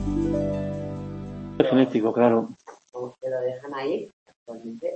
Genético, claro. Como que lo dejan ahí, actualmente,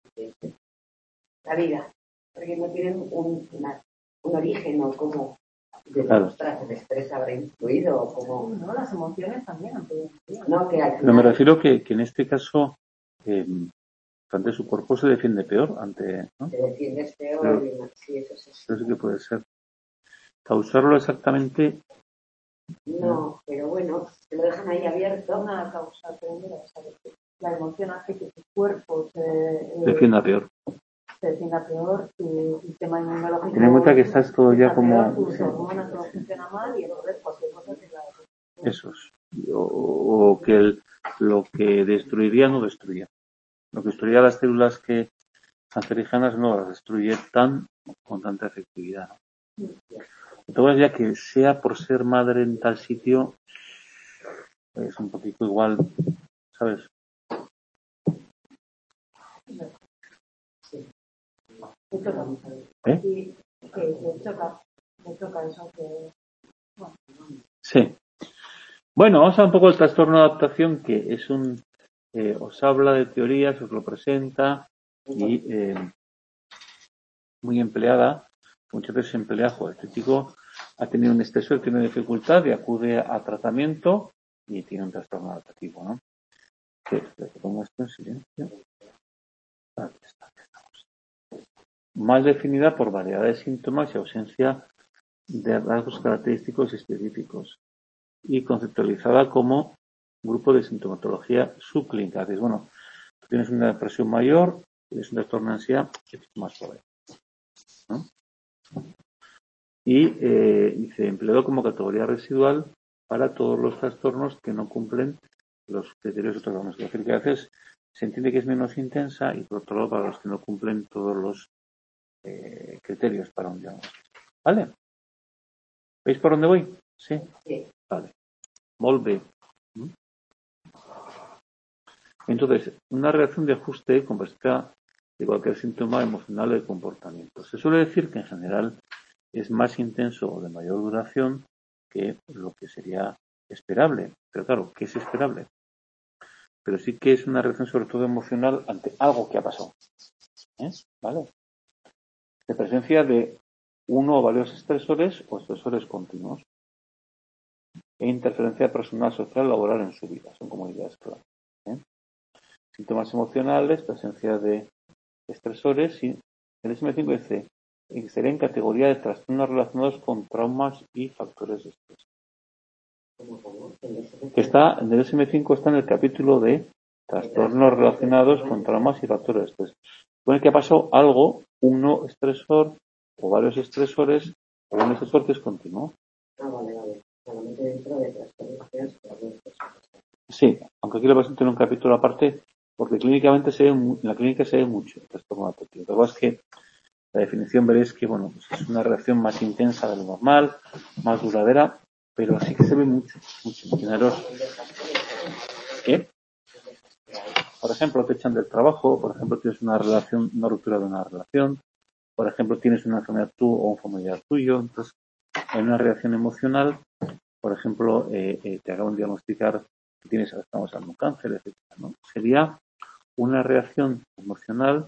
la vida, porque no tienen un origen o como de ostras, el estrés habrá influido o como... No, las emociones también han podido influir. No, que al final... Pero me refiero que en este caso ante su cuerpo se defiende peor, ¿no? Se defiende peor, pero, sí, eso es así. Eso sí que puede ser. Causarlo exactamente... No, pero bueno, te lo dejan ahí abierto. Una causa primera, o sea, la emoción hace que tu cuerpo se defienda peor. Se defienda peor, tu sistema inmunológico... Ten en cuenta que estás todo ya como... Tus hormonas no funcionan mal y entonces cualquier cosa te la... Eso es. O que lo que destruiría no destruía. Lo que destruiría las células cancerígenas no las destruye con tanta efectividad. Entonces ya que sea por ser madre en tal sitio es un poquito igual, ¿sabes? Sí. Y que me choca eso que... Bueno. Sí. Bueno, vamos a un poco el trastorno de adaptación, que es os habla de teorías, os lo presenta y muy empleada. Muchas veces se emplea, este chico ha tenido un estresor, tiene dificultad y acude a tratamiento y tiene un trastorno adaptativo, ¿no? Que pongo esto en silencio. Aquí estamos. Más definida por variedad de síntomas y ausencia de rasgos característicos específicos y conceptualizada como grupo de sintomatología subclínica. Que es, bueno, tú tienes una depresión mayor, tienes un trastorno de ansiedad, es más suave, ¿no? Y se empleó como categoría residual para todos los trastornos que no cumplen los criterios de trastornos. Es decir, que a veces se entiende que es menos intensa y por otro lado para los que no cumplen todos los criterios para un diagnóstico. ¿Vale? ¿Veis por dónde voy? Sí. Vale. Molt bé. Entonces, una reacción de ajuste completa de cualquier síntoma emocional del comportamiento. Se suele decir que en general es más intenso o de mayor duración que lo que sería esperable. Pero claro, ¿qué es esperable? Pero sí que es una reacción sobre todo emocional ante algo que ha pasado. ¿Vale? De presencia de uno o varios estresores o estresores continuos e interferencia personal, social, laboral en su vida. Son como ideas claras. Síntomas emocionales, presencia de estresores, y el DSM-5 dice que sería en categoría de trastornos relacionados con traumas y factores de estrés. Que está, en el DSM-5 está en el capítulo de trastornos relacionados con traumas y factores de estrés. Supone que ha pasado algo, uno estresor o varios estresores o un estresor que es continuo. Vale. Solamente dentro de trastornos. Sí, aunque aquí lo presento en un capítulo aparte, porque clínicamente en la clínica se ve mucho el trastorno adaptativo. Lo que pasa es que la definición veréis que bueno, pues es una reacción más intensa de lo normal, más duradera, pero sí que se ve mucho. Imaginaros que, por ejemplo, te echan del trabajo, por ejemplo, tienes una ruptura de una relación, por ejemplo, tienes una enfermedad tú o un familiar tuyo, entonces hay una reacción emocional, por ejemplo, te acaban de diagnosticar que tienes, estamos hablando de cáncer, etc., ¿no? Sería una reacción emocional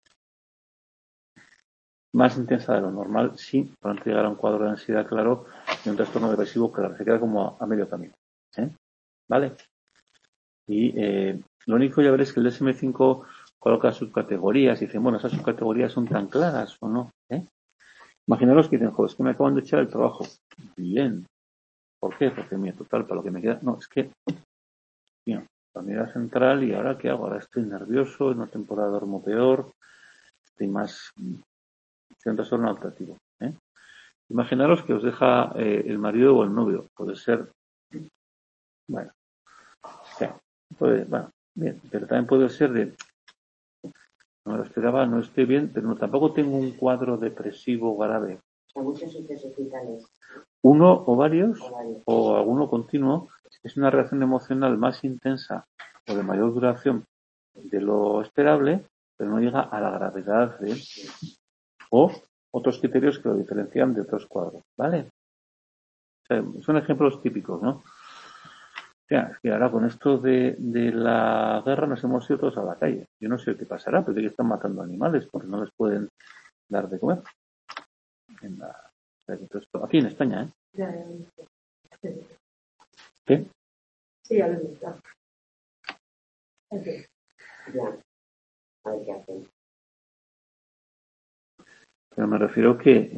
más intensa de lo normal, sí, para no llegar a un cuadro de ansiedad claro y un trastorno depresivo claro, se queda como a medio camino. ¿Vale? Y lo único ya veréis que el DSM-5 coloca subcategorías y dice, bueno, esas subcategorías son tan claras o no. Imaginaros que dicen, joder, es que me acaban de echar el trabajo. Bien. ¿Por qué? Porque mira, total, para lo que me queda. No, es que, mira, la unidad central y ahora qué hago, ahora estoy nervioso, en una temporada duermo peor, estoy más un trastorno adaptativo. Imaginaros que os deja el marido o el novio. Puede ser, bueno, bien, pero también puede ser de, no me lo esperaba, no estoy bien, pero tampoco tengo un cuadro depresivo grave. Muchos sucesos vitales. Uno o varios, o alguno continuo, es una reacción emocional más intensa o de mayor duración de lo esperable, pero no llega a la gravedad de, o otros criterios que lo diferencian de otros cuadros, ¿vale? O sea, son ejemplos típicos, ¿no? Es que ahora con esto de la guerra nos hemos ido todos a la calle. Yo no sé qué pasará, porque están matando animales porque no les pueden dar de comer. Aquí en España, ¿eh? Ya, ¿Qué? sí, ya lo he visto. En fin. Ya, a ver qué hacen. Pero me refiero que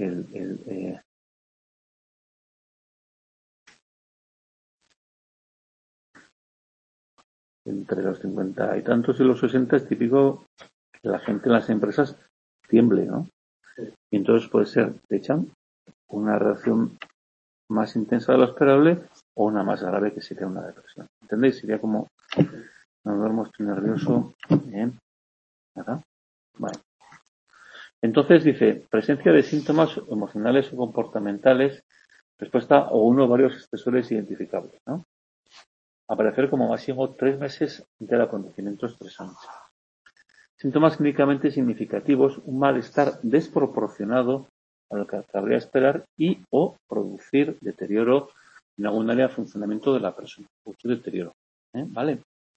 entre los 50 y tantos y los 60 es típico que la gente en las empresas tiemble, ¿no? Y entonces puede ser, te echan una reacción más intensa de lo esperable o una más grave que sería una depresión. ¿Entendéis? Sería como, no duermo, estoy nervioso. Bien. ¿Verdad? Vale. Entonces dice, presencia de síntomas emocionales o comportamentales, respuesta o uno o varios estresores identificables, ¿no? Aparecer como máximo 3 meses del acontecimiento estresante. Síntomas clínicamente significativos, un malestar desproporcionado a lo que cabría esperar y o producir deterioro en algún área de funcionamiento de la persona. Mucho deterioro. ¿Vale?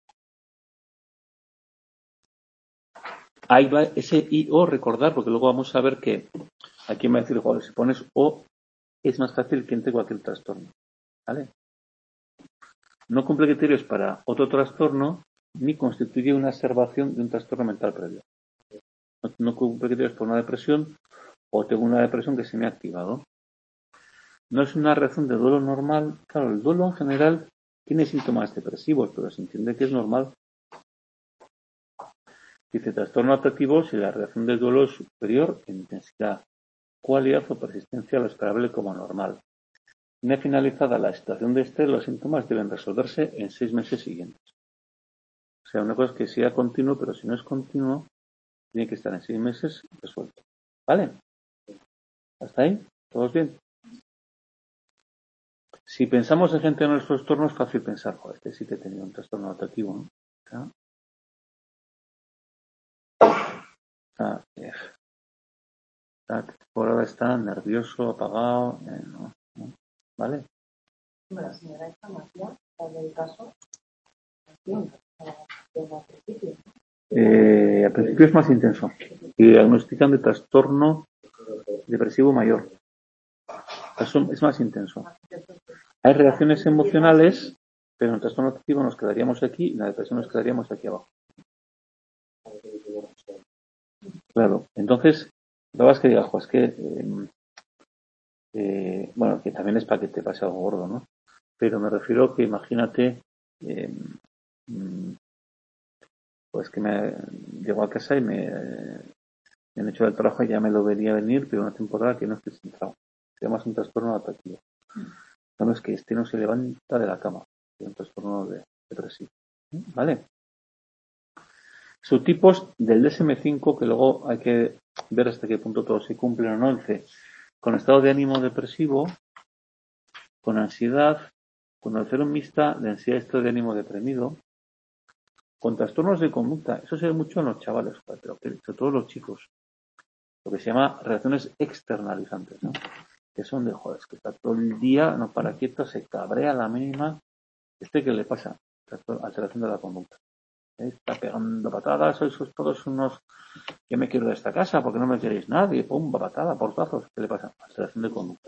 Ahí va ese I o recordar, porque luego vamos a ver que aquí me va a decir, joder, si pones o es más fácil que entre cualquier trastorno. ¿Vale? No cumple criterios para otro trastorno ni constituye una observación de un trastorno mental previo. No cumple criterios por una depresión o tengo una depresión que se me ha activado. No es una reacción de duelo normal. Claro, el duelo en general tiene síntomas depresivos, pero se entiende que es normal. Dice trastorno afectivo si la reacción del duelo es superior en intensidad, cualidad o persistencia a lo esperable como normal. Una finalizada la situación de estrés, los síntomas deben resolverse en 6 meses siguientes. O sea, una cosa es que sea continuo, pero si no es continuo, tiene que estar en 6 meses resuelto. ¿Vale? ¿Hasta ahí? ¿Todos bien? Si pensamos en gente en nuestros trastornos, es fácil pensar, joder, este sí que tenía un trastorno adaptativo, ¿no? Por ahora está nervioso, apagado, ¿no? ¿Vale? Bueno, la señora esta María, la del caso, al principio. Al principio es más intenso y diagnostican de trastorno depresivo mayor. Es más intenso. Hay reacciones emocionales, pero en el trastorno afectivo nos quedaríamos aquí y en la depresión nos quedaríamos aquí abajo. Claro, entonces, lo más que digas, es que, bueno, que también es para que te pase algo gordo, ¿no? Pero me refiero que imagínate, pues que me llego a casa y me han hecho el trabajo y ya me lo vería venir, pero una temporada que no estoy centrado. Se llama un trastorno adaptativo. No es que este no se levanta de la cama, es un trastorno depresivo. ¿Vale? Subtipos del DSM-5, que luego hay que ver hasta qué punto todos se cumplen o no. Con estado de ánimo depresivo, con ansiedad, con alteración mixta de ansiedad y estado de ánimo deprimido, con trastornos de conducta. Eso se ve mucho en los chavales, pero sobre todo los chicos. Lo que se llama reacciones externalizantes, ¿no? Que son de, joder, es que está todo el día, no para quieto, se cabrea a la mínima. ¿Qué le pasa? Alteración de la conducta. Está pegando patadas, sois todos unos, yo me quiero de esta casa porque no me queréis nadie, pum, patada, portazos. ¿Qué le pasa? Alteración de conducta.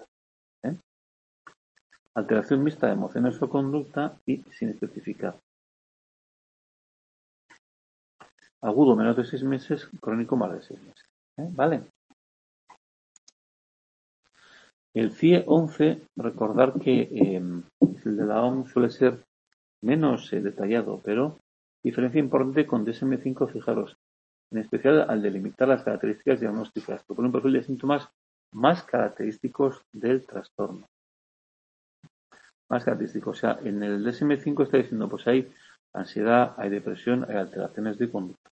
Alteración mixta de emociones o conducta y sin especificar. Agudo menos de 6 meses, crónico más de 6 meses. ¿Vale? El CIE 11, recordar que el de la OMS suele ser menos detallado, pero diferencia importante con DSM-5, fijaros, en especial al delimitar las características diagnósticas, propone un perfil de síntomas más característicos del trastorno. Más característicos, o sea, en el DSM-5 está diciendo, pues hay ansiedad, hay depresión, hay alteraciones de conducta.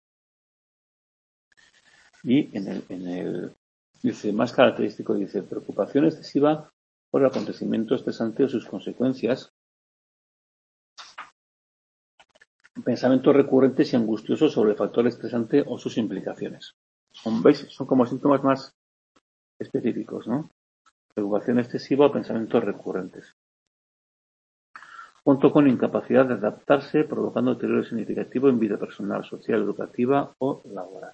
Y en el dice, más característico, dice, preocupación excesiva por el acontecimiento estresante o sus consecuencias, pensamientos recurrentes y angustiosos sobre el factor estresante o sus implicaciones. ¿Veis? Son como síntomas más específicos, ¿no? Preocupación excesiva o pensamientos recurrentes. junto con incapacidad de adaptarse, provocando deterioro significativo en vida personal, social, educativa o laboral.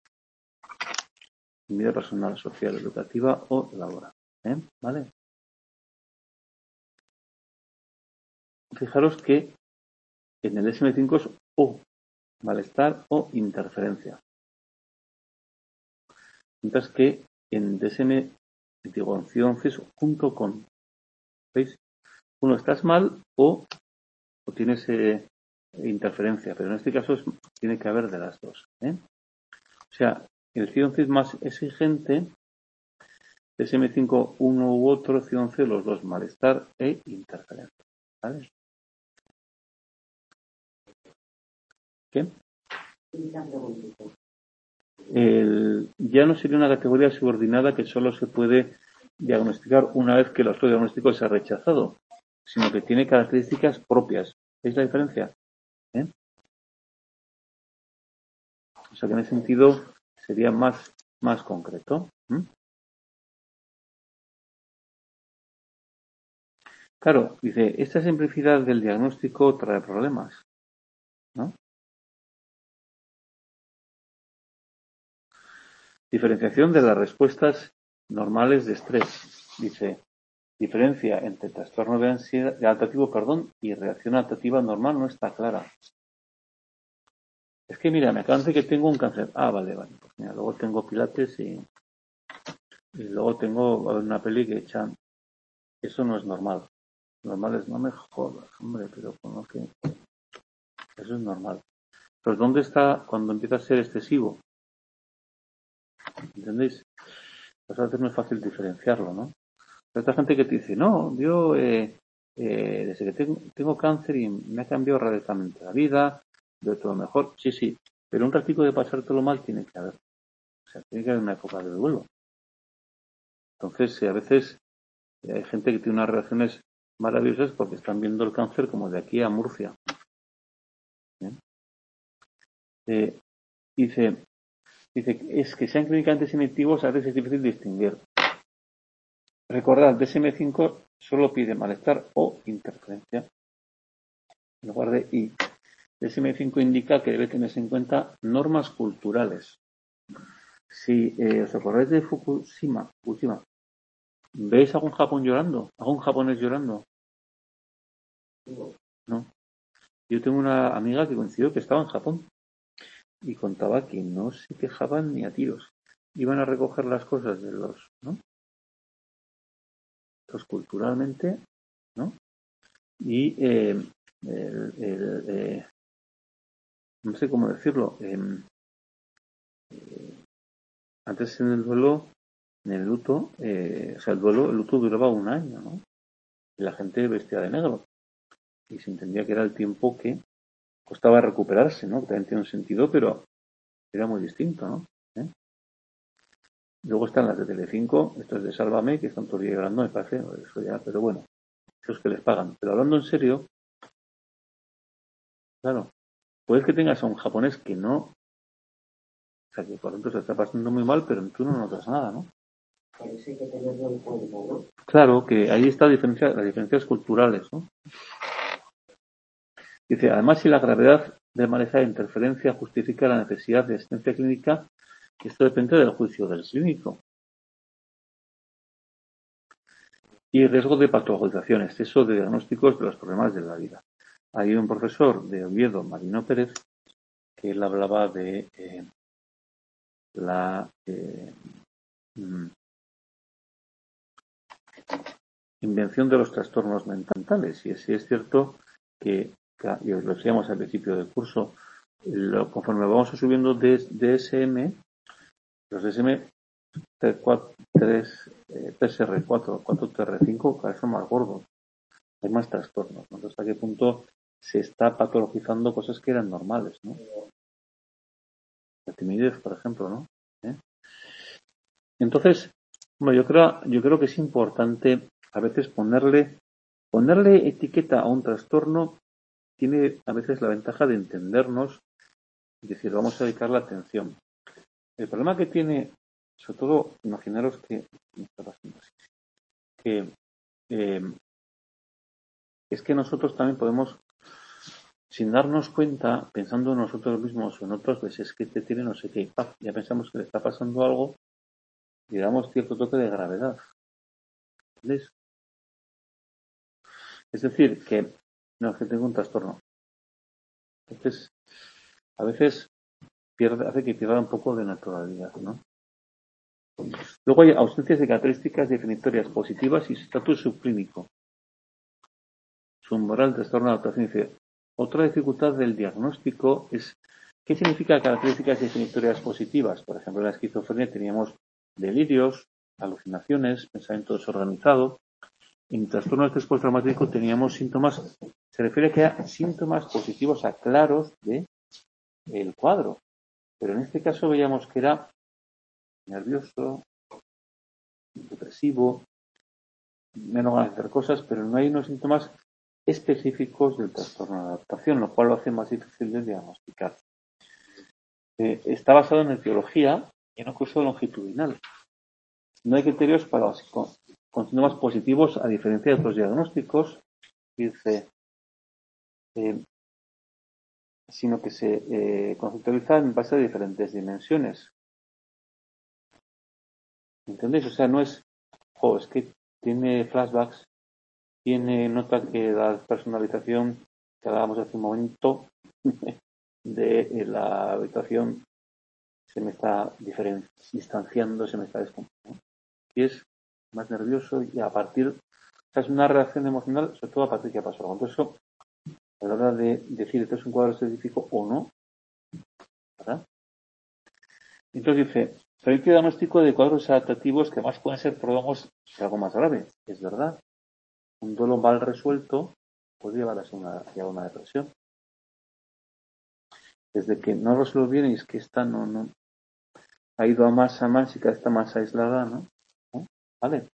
En vida personal, social, educativa o laboral. ¿Vale? Fijaros que en el DSM-5 es o malestar o interferencia. Mientras que en DSM, digo, en CIO-11 es junto con. ¿Veis? Uno, estás mal o tienes interferencia, pero en este caso tiene que haber de las dos. O sea, el CIO-11 es más exigente, DSM-5 uno u otro, CIO-11 los dos, malestar e interferencia. ¿Vale? ¿Qué? Ya no sería una categoría subordinada que solo se puede diagnosticar una vez que el estudio diagnóstico se ha rechazado, sino que tiene características propias. ¿Veis la diferencia? O sea que en ese sentido sería más concreto. Claro, dice, esta simplicidad del diagnóstico trae problemas, ¿no? Diferenciación de las respuestas normales de estrés. Dice, diferencia entre trastorno de ansiedad adaptativo, y reacción adaptativa normal no está clara. Es que mira, me acaban de decir que tengo un cáncer. Ah, vale. Pues mira, luego tengo pilates y luego tengo una peli que echan. Eso no es normal. Normal es no me jodas, hombre, pero como que eso es normal. Pues ¿dónde está cuando empieza a ser excesivo? ¿Entendéis? Pues a veces no es fácil diferenciarlo, ¿no? Hay otra gente que te dice, no, yo desde que tengo cáncer y me ha cambiado radicalmente la vida, veo todo mejor. Sí, pero un ratico de pasártelo mal tiene que haber. O sea, tiene que haber una época de duelo. Entonces, a veces hay gente que tiene unas reacciones maravillosas porque están viendo el cáncer como de aquí a Murcia. Dice, es que sean clínicamente selectivos, a veces es difícil distinguir. Recordad, DSM-5 solo pide malestar o interferencia en lugar de I. DSM-5 indica que debe tenerse en cuenta normas culturales. Si os acordáis de Fukushima, ¿veis algún Japón llorando? ¿Algún japonés llorando? No. Yo tengo una amiga que coincidió que estaba en Japón y contaba que no se quejaban ni a tiros. Iban a recoger las cosas de los, ¿no? Pues culturalmente, ¿no? Y no sé cómo decirlo. Antes en el duelo, en el luto, el luto duraba un año, ¿no? Y la gente vestía de negro. Y se entendía que era el tiempo que costaba recuperarse, ¿no? Que también tiene un sentido, pero era muy distinto, ¿no? Luego están las de Telecinco, esto es de Sálvame, que están todo el día llorando, me parece, eso ya, pero bueno, esos que les pagan. Pero hablando en serio, claro, puedes que tengas a un japonés que no, o sea, que por ejemplo se está pasando muy mal, pero tú no notas nada, ¿no? Por eso hay que tenerlo en cuenta, ¿no? Claro, que ahí está las diferencias culturales, ¿no? Dice, además, si la gravedad del malestar de interferencia justifica la necesidad de asistencia clínica, esto depende del juicio del clínico. Y riesgo de patologización, exceso de diagnósticos de los problemas de la vida. Hay un profesor de Oviedo, Marino Pérez, que él hablaba de la invención de los trastornos mentales. Y sí es cierto que, y os lo decíamos al principio del curso, conforme vamos subiendo DSM, los DSM 3, PSR4, 4TR5 cada vez son más gordos. Hay más trastornos, ¿no? Hasta qué punto se está patologizando cosas que eran normales, ¿no? La timidez, por ejemplo, ¿no? Entonces, bueno, yo creo que es importante a veces ponerle etiqueta a un trastorno. Tiene a veces la ventaja de entendernos y decir, vamos a dedicar la atención. El problema que tiene, sobre todo, imaginaros que es que nosotros también podemos, sin darnos cuenta, pensando en nosotros mismos o en otros, pues es que este tiene no sé qué, y ¡paf! Ya pensamos que le está pasando algo y damos cierto toque de gravedad. ¿Entendéis? Es decir, que no, es que tengo un trastorno. Entonces, a veces hace que pierda un poco de naturalidad, ¿no? Luego hay ausencias de características definitorias positivas y estatus subclínico. Submoral, trastorno de adaptación. Dice, otra dificultad del diagnóstico es ¿qué significa características definitorias positivas? Por ejemplo, en la esquizofrenia teníamos delirios, alucinaciones, pensamiento desorganizado. En trastorno de estrés postraumático teníamos síntomas, se refiere a que hay síntomas positivos a claros de el cuadro. Pero en este caso veíamos que era nervioso, depresivo, menos ganas de hacer cosas, pero no hay unos síntomas específicos del trastorno de adaptación, lo cual lo hace más difícil de diagnosticar. Está basado en etiología y en un curso longitudinal. No hay criterios con síntomas positivos a diferencia de otros diagnósticos, dice, sino que se conceptualiza en base a diferentes dimensiones. ¿Entendéis? O sea, no es, es que tiene flashbacks, nota que la personalización que hablábamos hace un momento de la habitación se me está distanciando, se me está descomponiendo. Y es más nervioso y a partir, o sea, es una reacción emocional, sobre todo a partir de que ha pasado algo. Entonces, eso, a la hora de decir esto es un cuadro específico o no, ¿verdad? Entonces dice, permite diagnóstico de cuadros adaptativos que más pueden ser prólogos de algo más grave. Es verdad. Un duelo mal resuelto puede llevar a una depresión. Desde que no resuelve bien y es que esta no ha ido a más y cada vez está más aislada, ¿no? ¿Vale?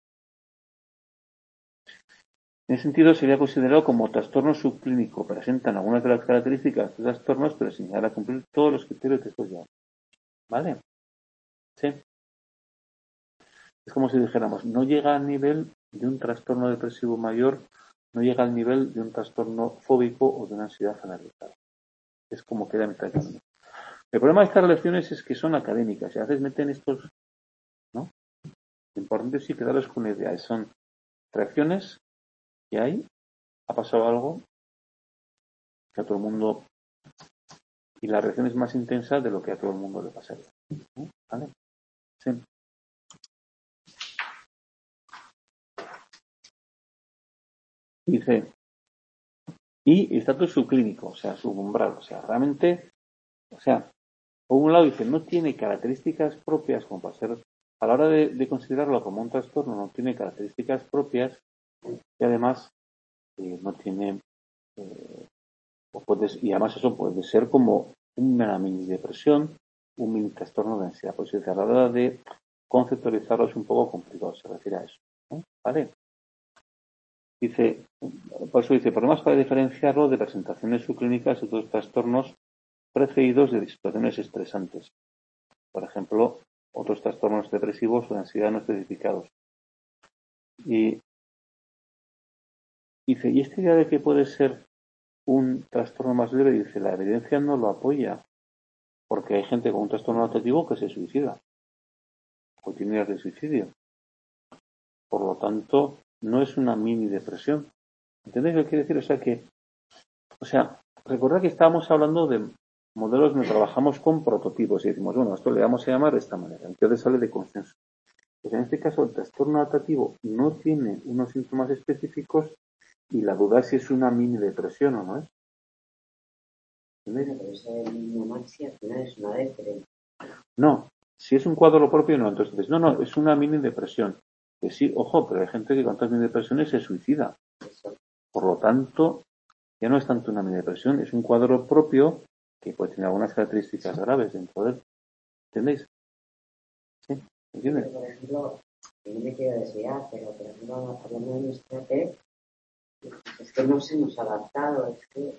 En ese sentido sería considerado como trastorno subclínico. Presentan algunas de las características de trastornos, pero sin llegar a cumplir todos los criterios de estos ya. ¿Vale? Sí. Es como si dijéramos, no llega al nivel de un trastorno depresivo mayor, no llega al nivel de un trastorno fóbico o de una ansiedad generalizada. Es como queda a mitad de camino. El problema de estas relaciones es que son académicas y a veces meten estos, ¿no? Lo importante es sí quedarles con una idea. Son reacciones que hay, ha pasado algo que a todo el mundo, y la reacción es más intensa de lo que a todo el mundo le pasaría. ¿Vale? Sí. Dice, y estatus subclínico, o sea, subumbral, o sea, realmente, o sea, por un lado dice, no tiene características propias como para ser, a la hora de considerarlo como un trastorno, no tiene características propias y además no tiene, y además eso puede ser como una mini depresión, un mini trastorno de ansiedad. Pues a la hora de conceptualizarlo es un poco complicado, se refiere a eso, ¿no? ¿Vale? Dice, por eso dice, problemas para diferenciarlo de presentaciones subclínicas y otros trastornos precedidos de situaciones estresantes. Por ejemplo, otros trastornos depresivos o de ansiedad no especificados. Y dice, ¿y esta idea de que puede ser un trastorno más leve? Dice, la evidencia no lo apoya, porque hay gente con un trastorno adaptativo que se suicida o tiene ideas de suicidio. Por lo tanto, no es una mini depresión. ¿Entendéis lo que quiere decir? O sea, recordad que estábamos hablando de modelos donde trabajamos con prototipos y decimos, bueno, esto le vamos a llamar de esta manera. Entonces sale de consenso. Pues en este caso, el trastorno adaptativo no tiene unos síntomas específicos y la duda es si es una mini depresión o no es. Bueno, pero ese niño maxi al final es una depresión. No, si es un cuadro propio, no. Entonces dices, no, es una mini depresión. Que sí, ojo, pero hay gente que con tantas mini depresiones se suicida. Por lo tanto, ya no es tanto una mini depresión, es un cuadro propio que puede tener algunas características graves dentro de él. ¿Entendéis? ¿Sí? ¿Entiendes? Por ejemplo, no me quiero desviar, pero por ejemplo, hablando de nuestra PEC, es que no se nos ha adaptado, es que...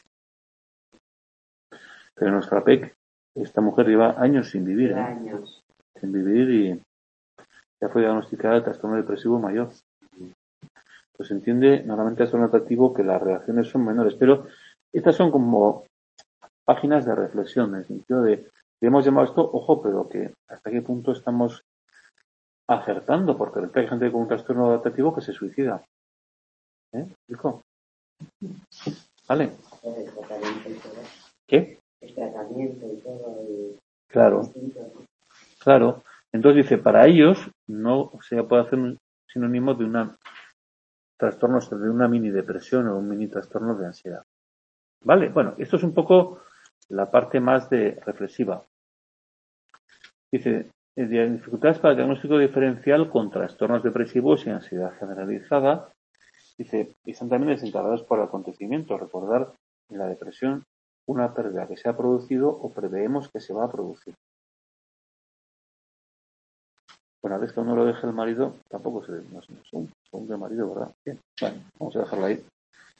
Pero nuestra PEC, esta mujer lleva años sin vivir. Años. Sin vivir y ya fue diagnosticada de trastorno depresivo mayor. pues se entiende normalmente trastorno adaptativo que las reacciones son menores. Pero estas son como páginas de reflexión, en el sentido de, hemos llamado esto, ojo, pero que hasta qué punto estamos acertando, porque hay gente con un trastorno adaptativo que se suicida. ¿Explico? ¿Vale? El tratamiento y todo. ¿Qué? El tratamiento y todo. Claro. Claro. Entonces dice, para ellos no se puede hacer un sinónimo de una trastorno, de una mini depresión o un mini trastorno de ansiedad. ¿Vale? Bueno, esto es un poco la parte más de reflexiva. Dice, dificultades para el diagnóstico diferencial con trastornos depresivos y ansiedad generalizada. Dice, y están también desencadenados por acontecimientos. Recordar en la depresión una pérdida que se ha producido o preveemos que se va a producir. Bueno, a veces que uno lo deja el marido, tampoco se no es un buen marido, ¿verdad? Bien, bueno, vamos a dejarlo ahí.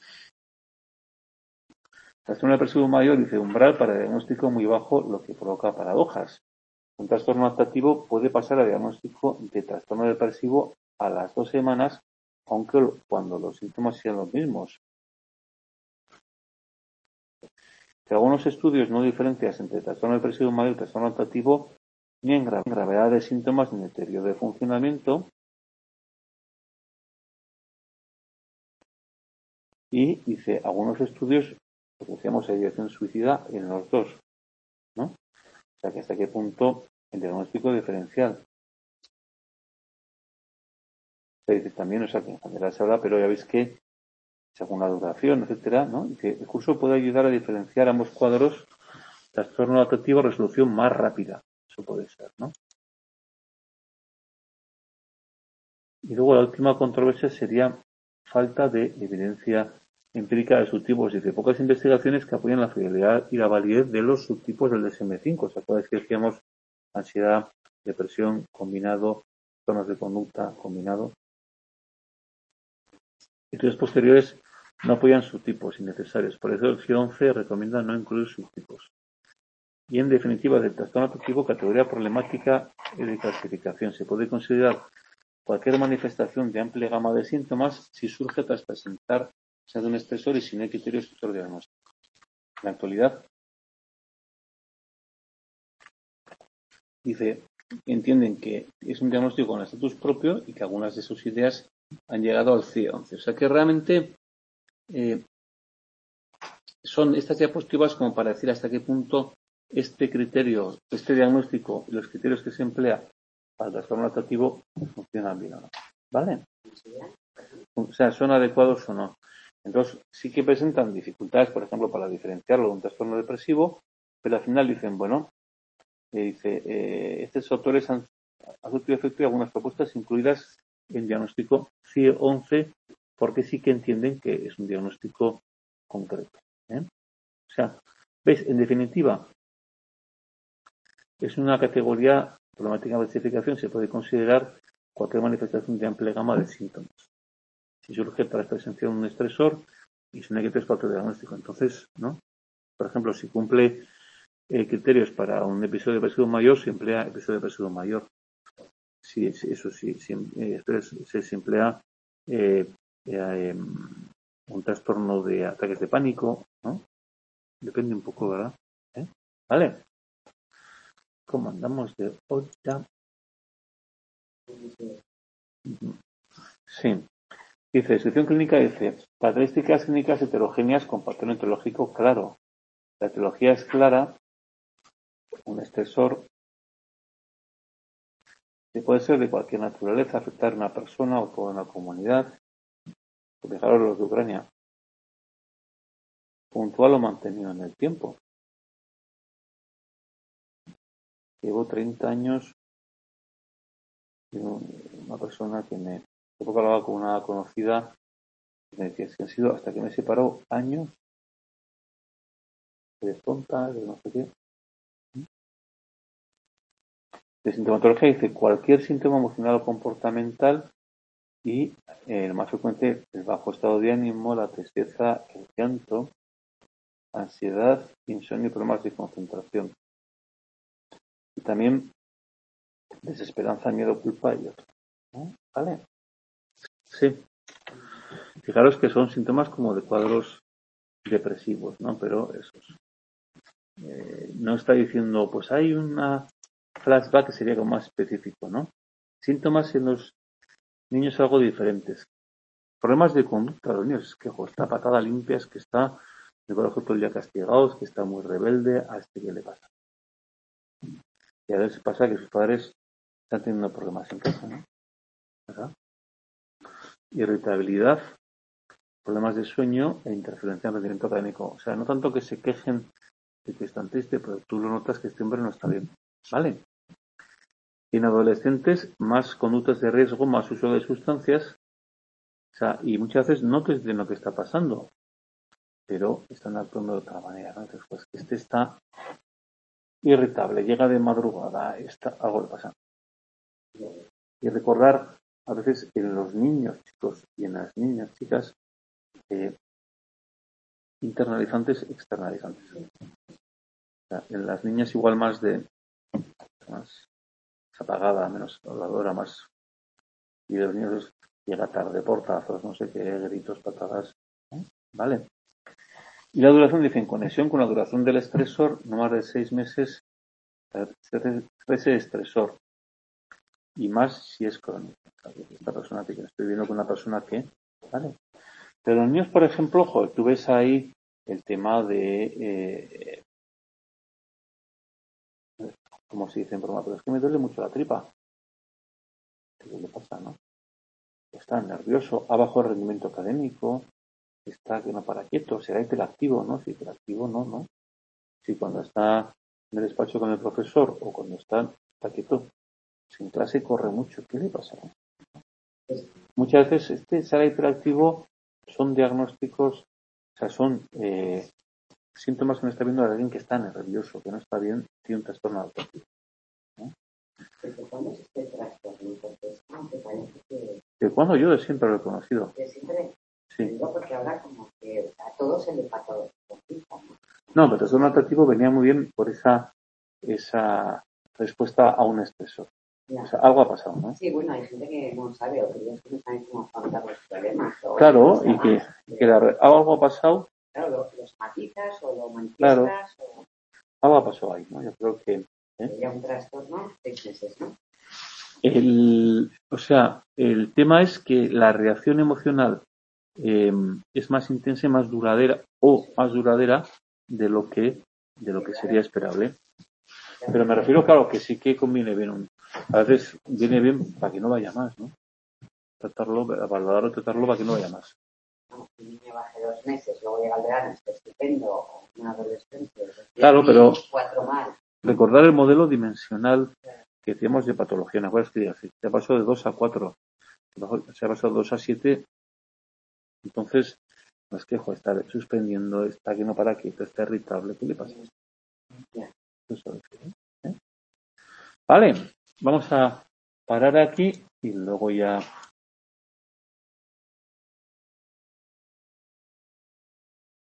Trastorno depresivo mayor dice umbral para diagnóstico muy bajo, lo que provoca paradojas. Un trastorno adaptativo puede pasar a diagnóstico de trastorno depresivo a las 2 semanas, aunque cuando los síntomas sean los mismos. Que algunos estudios no diferencian entre trastorno depresivo mayor y trastorno adaptativo ni en gravedad de síntomas ni en deterioro de funcionamiento. Y dice, algunos estudios, como decíamos, hay dirección suicida en los dos, ¿no? O sea, que hasta qué punto el diagnóstico diferencial. Se dice también, o sea, que en general se habla, pero ya veis que según la duración, etcétera, ¿no? Y que el curso puede ayudar a diferenciar ambos cuadros, trastorno adaptativo, resolución más rápida. Eso puede ser, ¿no? Y luego la última controversia sería falta de evidencia empírica de subtipos. Dice, pocas investigaciones que apoyan la fidelidad y la validez de los subtipos del DSM-5. ¿Os acordáis que decíamos ansiedad, depresión, combinado, trastornos de conducta, combinado? Estudios posteriores no apoyan subtipos innecesarios. Por eso el G11 recomienda no incluir subtipos. Y en definitiva, del trastorno afectivo, categoría problemática y de clasificación. Se puede considerar cualquier manifestación de amplia gama de síntomas si surge tras presentar de un estresor y sin el criterio expresor diagnóstico. En la actualidad, dice, entienden que es un diagnóstico con estatus propio y que algunas de sus ideas han llegado al CIE-11. O sea que realmente son estas diapositivas como para decir hasta qué punto este criterio, este diagnóstico y los criterios que se emplea para el trastorno adaptativo funcionan bien o no. ¿Vale? O sea, ¿son adecuados o no? Entonces, sí que presentan dificultades, por ejemplo, para diferenciarlo de un trastorno depresivo, pero al final dicen, bueno, estos autores han surtido efecto y algunas propuestas incluidas en diagnóstico CIE-11 porque sí que entienden que es un diagnóstico concreto. O sea, ¿ves? En definitiva, es una categoría problemática de clasificación, se puede considerar cualquier manifestación de amplia gama de síntomas. Si surge tras presencia de un estresor y sin que para otro diagnóstico. Entonces, ¿no? Por ejemplo, si cumple criterios para un episodio depresivo mayor, se emplea episodio depresivo mayor. Si eso sí, se emplea un trastorno de ataques de pánico, ¿no? Depende un poco, ¿verdad? ¿Vale? ¿Cómo andamos de hora? Sí. Dice, descripción clínica, dice, características clínicas heterogéneas con patrón etiológico claro. La etiología es clara, un estresor que puede ser de cualquier naturaleza, afectar a una persona o toda una comunidad. Fijaros los de Ucrania. Puntual o mantenido en el tiempo. Llevo 30 años y una persona que me hablaba con una conocida y me decía que han sido hasta que me separó años de tonta, de no sé qué. De sintomatología dice cualquier síntoma emocional o comportamental y el más frecuente el bajo estado de ánimo, la tristeza, el llanto, ansiedad, insomnio y problemas de concentración. Y también desesperanza, miedo, culpa y otros. ¿Vale? Sí. Fijaros que son síntomas como de cuadros depresivos, ¿no? Pero esos. No está diciendo, pues hay una flashback que sería como más específico, ¿no? Síntomas en los niños algo diferentes. Problemas de conducta de los niños, es que está patada limpia, es que está de colegio todo el día castigado, es que está muy rebelde, a este que le pasa. Y a veces pasa que sus padres están teniendo problemas en casa, ¿no? ¿Verdad? Irritabilidad, problemas de sueño e interferencia en el rendimiento académico. O sea, no tanto que se quejen de que están tristes, pero tú lo notas que este hombre no está bien. ¿Vale? En adolescentes, más conductas de riesgo, más uso de sustancias. O sea, y muchas veces no te dicen lo que está pasando, pero están actuando de otra manera, ¿no? Entonces, pues este está irritable, llega de madrugada, algo le pasa. Y recordar, a veces en los niños chicos y en las niñas chicas, internalizantes, externalizantes. O sea, en las niñas igual más apagada, menos habladora, más, y de los niños llega tarde, portazos, no sé qué, gritos, patadas, ¿no? ¿Vale? Y la duración, dicen, conexión con la duración del estresor, no más de 6 meses, ese estresor, y más si es crónico. Esta persona que estoy viendo con una persona que, ¿vale? Pero los niños, por ejemplo, ojo, tú ves ahí el tema de, como se dice en broma, pero es que me duele mucho la tripa. ¿Qué le pasa, no? Está nervioso, ha bajo el rendimiento académico, está que no para quieto, será hiperactivo, ¿no? Si hiperactivo, no. Si cuando está en el despacho con el profesor o cuando está quieto, si en clase corre mucho, ¿qué le pasa? Muchas veces será hiperactivo, son diagnósticos, o sea, son síntomas que no está viendo de alguien que está nervioso, que no está bien, tiene un trastorno adaptativo, ¿no? ¿Desde cuándo es este trastorno? Porque es como que parece que... ¿De cuándo? Yo de siempre lo he conocido. De siempre. Sí. Digo porque ahora como que a todos se le patología, ¿no? No, pero el trastorno adaptativo venía muy bien por esa respuesta a un estresor. O sea, algo ha pasado, ¿no? Sí, bueno, hay gente que no sabe o que ellos no saben cómo afrontar los problemas. Claro, y que algo ha pasado. Claro, los matizas o lo manifiestas. Claro. O... Algo ha pasado ahí, ¿no? Yo creo que... Sería un trastorno 6 meses, ¿no? El tema es que la reacción emocional es más intensa y más duradera de lo que sería esperable. Pero me refiero, claro, que sí que conviene bien. A veces viene bien para que no vaya más, ¿no? Valorarlo, tratarlo para que no vaya más. Un niño baje 2 meses, luego llega el verano, está estupendo, una adolescencia. Claro, pero 4 mal. Recordar el modelo dimensional que decíamos de patología. ¿No acuerdas que se ha pasado de 2 a 4? Se ha pasado de 2 a 7. Entonces, no es que está suspendiendo, está que no para quieto, está irritable. ¿Qué le pasa? Eso es, ¿eh? Vale, vamos a parar aquí y luego ya